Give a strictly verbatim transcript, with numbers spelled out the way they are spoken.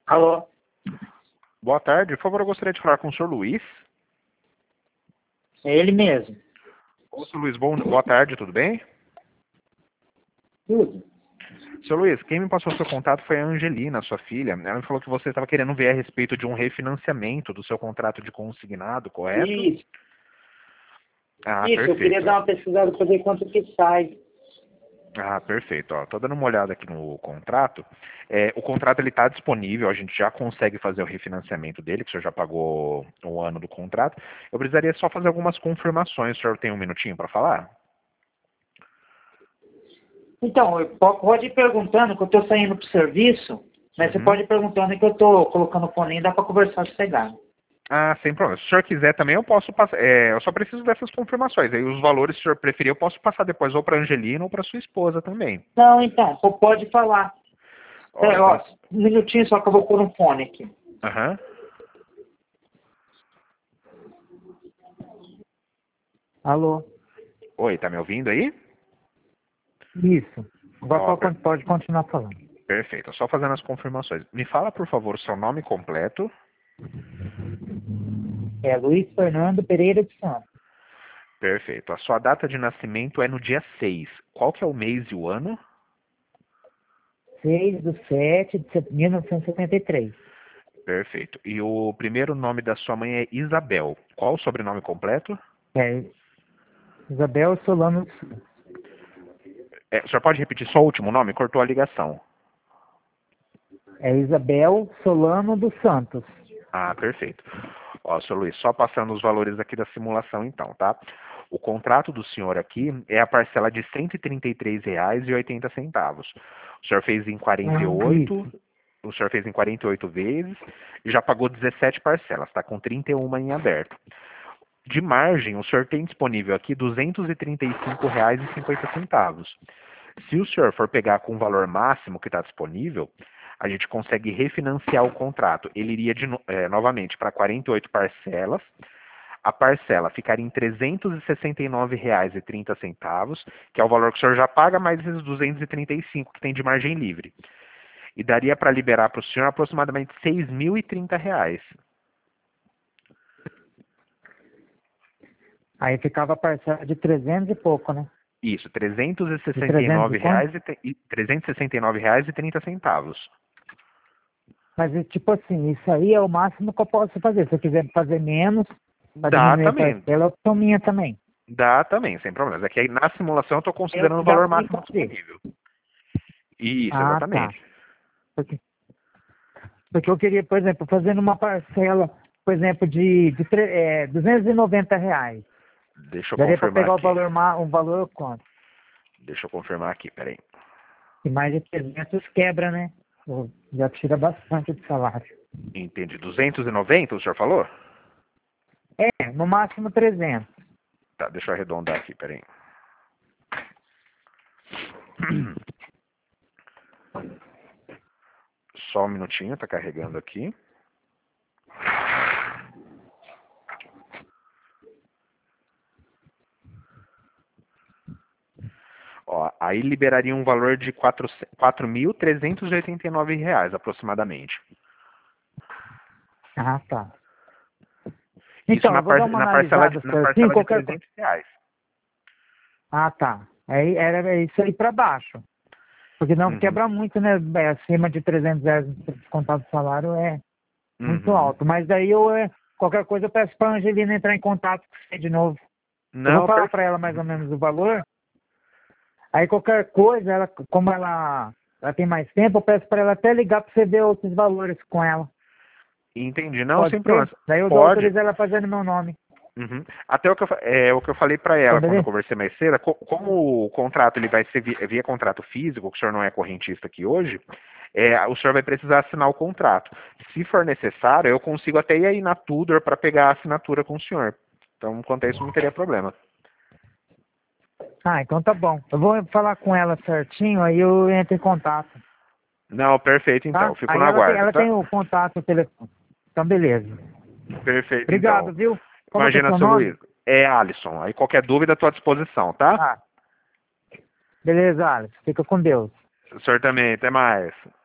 Alô? Boa tarde, por favor, eu gostaria de falar com o senhor Luiz. É ele mesmo. Ô, senhor Luiz, bom, boa tarde, tudo bem? Tudo. Senhor Luiz, quem me passou seu contato foi a Angelina, sua filha. Ela me falou que você estava querendo ver a respeito de um refinanciamento do seu contrato de consignado, correto? Isso, Ah, isso, eu queria perfeito. dar uma pesquisada para ver quanto que sai. Ah, perfeito. Ó, tô dando uma olhada aqui no contrato. É, o contrato ele está disponível, a gente já consegue fazer o refinanciamento dele, que o senhor já pagou um ano do contrato. Eu precisaria só fazer algumas confirmações. O senhor tem um minutinho para falar? Então, eu po- pode ir perguntando que eu estou saindo para o serviço, mas você Uhum. pode ir perguntando que eu estou colocando o fone e dá para conversar sossegado. Ah, sem problema. Se o senhor quiser também, eu posso passar. É, eu só preciso dessas confirmações. Aí os valores, se o senhor preferir, eu posso passar depois ou para a Angelina ou para sua esposa também. Não, então, pô, pode falar. Ó, É, ó, então. um minutinho só que eu vou pôr um fone aqui. Aham. Alô? Oi, tá me ouvindo aí? Isso. Agora Ó, pode, per- pode continuar falando. perfeito. Só fazendo as confirmações. Me fala, por favor, o seu nome completo. É Luiz Fernando Pereira de Santos. Perfeito. A sua data de nascimento é no dia seis. Qual que é o mês e o ano? seis de sete de mil novecentos e setenta e três. Perfeito. E o primeiro nome da sua mãe é Isabel. Qual o sobrenome completo? É, Isabel Solano. É, o senhor pode repetir só o último nome? Cortou a ligação. É Isabel Solano dos Santos. Ah, perfeito. Ó, senhor Luiz, só passando os valores aqui da simulação então, tá? O contrato do senhor aqui é a parcela de cento e trinta e três reais e oitenta centavos. O senhor fez em quarenta e Ah, oito, isso. o senhor fez em quarenta e oito vezes e já pagou dezessete parcelas, está com trinta e uma em aberto. De margem, o senhor tem disponível aqui duzentos e trinta e cinco reais e cinquenta centavos. Se o senhor for pegar com o valor máximo que está disponível, a gente consegue refinanciar o contrato. Ele iria de no- eh, novamente para quarenta e oito parcelas. A parcela ficaria em trezentos e sessenta e nove reais e trinta centavos, que é o valor que o senhor já paga, mais esses duzentos e trinta e cinco que tem de margem livre. E daria para liberar para o senhor aproximadamente seis mil e trinta reais. Aí ficava a parcela de trezentos e pouco, né? Isso, trezentos e De sessenta e trezentos e nove quanto? reais e te- e trezentos e sessenta e nove reais e trinta centavos. Mas, é tipo assim, isso aí é o máximo que eu posso fazer. Se eu quiser fazer menos, para Dá diminuir a também, parcela, é opção minha também. dá também, sem problemas. É que aí na simulação eu estou Eu considerando o que dá valor para máximo fazer. disponível. Isso, Ah, tá. exatamente. Porque, porque eu queria, por exemplo, fazendo uma parcela, por exemplo, de, de tre- é, duzentos e noventa reais. Deixa eu Daria para confirmar pegar o aqui. valor, ma- um valor quanto? Deixa eu confirmar aqui, peraí. E mais de trezentos quebra, né? Pô, já tira bastante de salário. Entendi. duzentos e noventa, o senhor falou? É, no máximo trezentos. Tá, deixa eu arredondar aqui, peraí. Só um minutinho, tá carregando aqui. Ó, aí liberaria um valor de quatro mil trezentos e oitenta e nove reais aproximadamente. Ah, tá. Isso Então, na, eu vou dar par uma na, parcela de, analisada na certinho, parcela de qualquer coisa. trezentos reais. Ah, tá. Aí era isso aí para baixo. Porque não Uhum. quebra muito, né? É, acima de trezentos reais descontado do salário é muito Uhum. alto. Mas daí eu, é, qualquer coisa, eu peço para a Angelina entrar em contato com você de novo. Eu vou Não, falar para perfeito. ela mais ou menos o valor. Aí qualquer coisa, ela, como ela, ela tem mais tempo, eu peço para ela até ligar para você ver outros valores com ela. Entendi. Não, Pode sem ser? problemas. Daí eu dou Pode. autorizo ela fazendo meu nome. Uhum. Até o que, eu, fa- é, o que eu falei para Tá ela quando eu beleza? conversei mais cedo, co- como o contrato ele vai ser via, via contrato físico, que o senhor não é correntista aqui hoje, é, o senhor vai precisar assinar o contrato. Se for necessário, eu consigo até ir aí na Tudor para pegar a assinatura com o senhor. Então, quanto a isso, não teria problema. Ah, então tá bom. Eu vou falar com ela certinho, aí eu entro em contato. Não, perfeito então. Tá? Eu fico Aí no ela tem, aguardo, ela tá? tem o contato, o telefone. Então, beleza. Perfeito então. Obrigado, viu? Como que é Imagina, seu seu Luiz. nome? É Alisson. Aí qualquer dúvida, à tua disposição, tá? Ah, beleza, Alex. Fica com Deus. O senhor também. Até mais.